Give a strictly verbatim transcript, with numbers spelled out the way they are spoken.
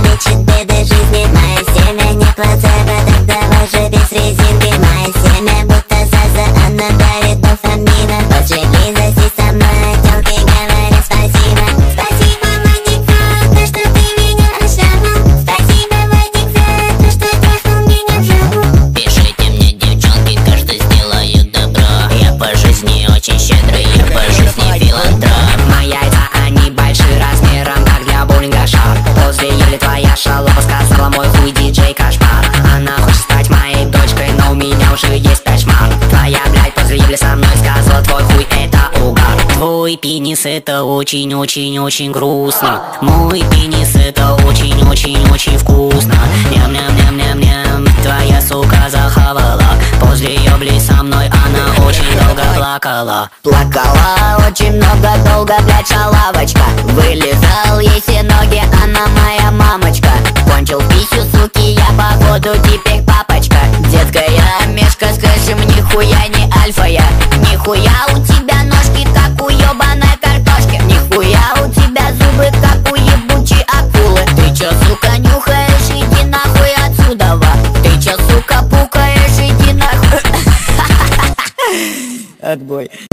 лечит беды жизни. Мое семя не плацебо, так давай же без резинки. Мое семя будто Заза, она дарит дофамина. Поделись со мной, тёлки, говорят спасибо. Спасибо, Вадик, за то, что ты меня ошарнул. Спасибо, Вадик, за то, что трахнул меня в жопу. Пишите мне, девчонки, каждый сделает добро. Я по жизни очень щедрый, я по жизни филантроп. Мои яйца, они большие размером, как для боулинга шар. После ели твоя шалопа сказала, мой хуй диджей кошмар. Она хочет стать моей дочкой, но у меня уже есть пять шмар. Твоя, блядь, после ели со мной сказала, твой хуй это угар. Твой пенис это очень-очень-очень грустно. Мой пенис это очень-очень-очень вкусно. Ням-ням-ням-ням-ням. Твоя сука захавала. После ебли со мной она очень долго плакала. Плакала очень много, долго, блядь, шалавочка. Вылезал ей все ноги, она моя мамочка. Кончил писю, суки, я походу теперь папочка. Детская мешка с кэшем, нихуя не альфа я. Нихуя у тебя ножки, как у ебаной картошки. Нихуя у тебя зубы, как у ебучей акулы. Ты чё, сука, нюхаешь, иди нахуй отсюда, ва. Ты чё, сука, пукаешь, иди нахуй. Отбой.